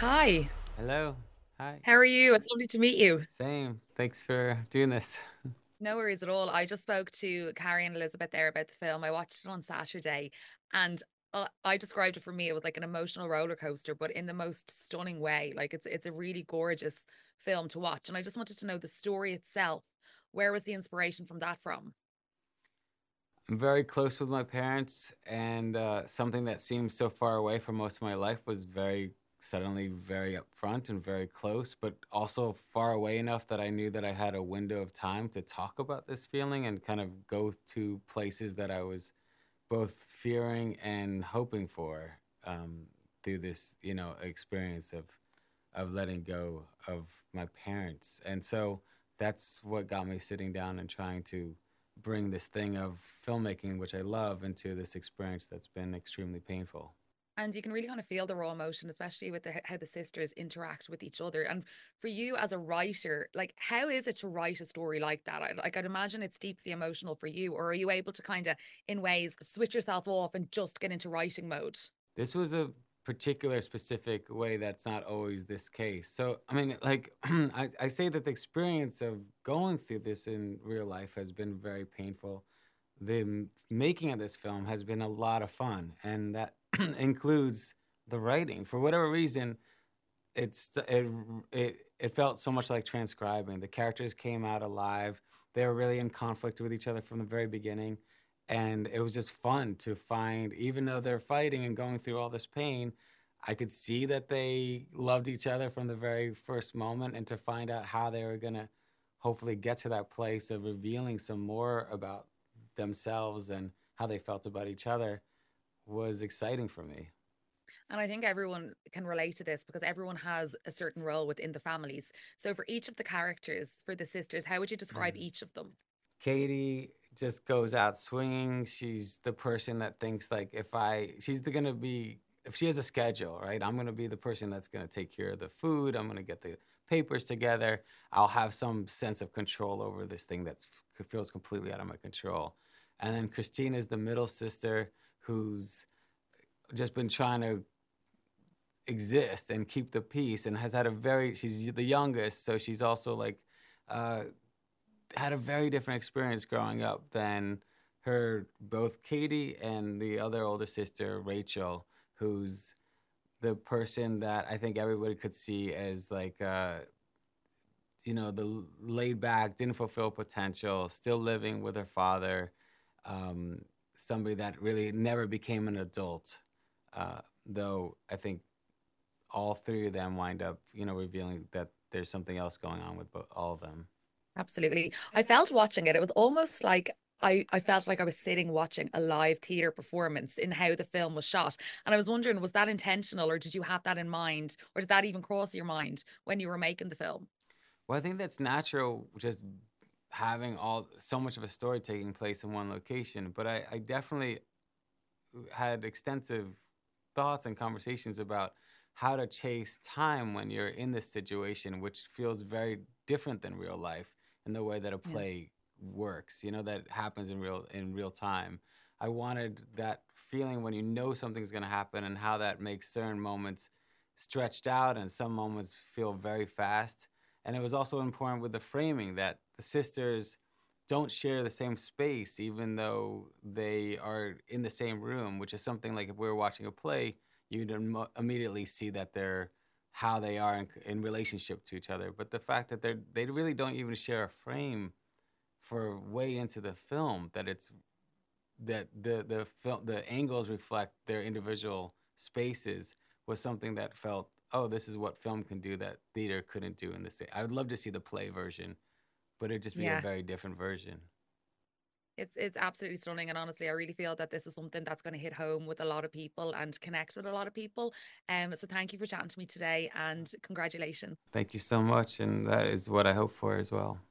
Hi, Hello. Hi. how are you? It's lovely to meet you. Same. Thanks for doing this. No worries at all. I just spoke to Carrie and Elizabeth there about the film. I watched it on Saturday, and I described it for me. It was like an emotional roller coaster, but in the most stunning way. Like it's a really gorgeous film to watch. And I just wanted to know the story itself. Where was the inspiration from that from? I'm very close with my parents, and something that seemed so far away for most of my life was very suddenly very upfront and very close, but also far away enough that I knew that I had a window of time to talk about this feeling and kind of go to places that I was both fearing and hoping for through this, experience of letting go of my parents. And so that's what got me sitting down and trying to bring this thing of filmmaking, which I love, into this experience that's been extremely painful. And you can really kind of feel the raw emotion, especially with how the sisters interact with each other. And for you as a writer, like how is it to write a story like that? I'd imagine it's deeply emotional for you, or are you able to kind of, in ways, switch yourself off and just get into writing mode? This was a particular specific way that's not always this case. So, I mean, like, I say that the experience of going through this in real life has been very painful. The making of this film has been a lot of fun, and that includes the writing. For whatever reason, it felt so much like transcribing. The characters came out alive. They were really in conflict with each other from the very beginning, and it was just fun to find. Even though they're fighting and going through all this pain, I could see that they loved each other from the very first moment, and to find out how they were gonna hopefully get to that place of revealing some more about themselves and how they felt about each other was exciting for me. And I think everyone can relate to this because everyone has a certain role within the families. So for each of the characters, for the sisters, how would you describe Mm. each of them? Katie just goes out swinging. She's the person that thinks like she's gonna be, if she has a schedule, right? I'm gonna be the person that's gonna take care of the food. I'm gonna get the papers together. I'll have some sense of control over this thing that feels completely out of my control. And then Christine is the middle sister who's just been trying to exist and keep the peace and has had she's the youngest, so she's also like uh had a very different experience growing up than her both Katie and the other older sister Rachel, who's the person that I think everybody could see as like the laid back, didn't fulfill potential, still living with her father, um, somebody that really never became an adult. Though I think all three of them wind up, revealing that there's something else going on with all of them. Absolutely. I felt watching it, it was almost like I felt like I was sitting watching a live theatre performance in how the film was shot. And I was wondering, was that intentional or did you have that in mind? Or did that even cross your mind when you were making the film? Well, I think that's natural, just having all so much of a story taking place in one location. But I definitely had extensive thoughts and conversations about how to chase time when you're in this situation, which feels very different than real life in the way that a Yeah. play works. That happens in real time. I wanted that feeling when you know something's going to happen and how that makes certain moments stretched out and some moments feel very fast. And it was also important with the framing that the sisters don't share the same space, even though they are in the same room, which is something like if we were watching a play, you'd immediately see that they're how they are in relationship to each other. But the fact that they really don't even share a frame for way into the film, that it's that the angles reflect their individual spaces was something that felt, oh, this is what film can do that theater couldn't do in this. I would love to see the play version, but it'd just be a Yeah. very different version. It's absolutely stunning, and honestly, I really feel that this is something that's going to hit home with a lot of people and connect with a lot of people. So thank you for chatting to me today, and congratulations. Thank you so much, and that is what I hope for as well.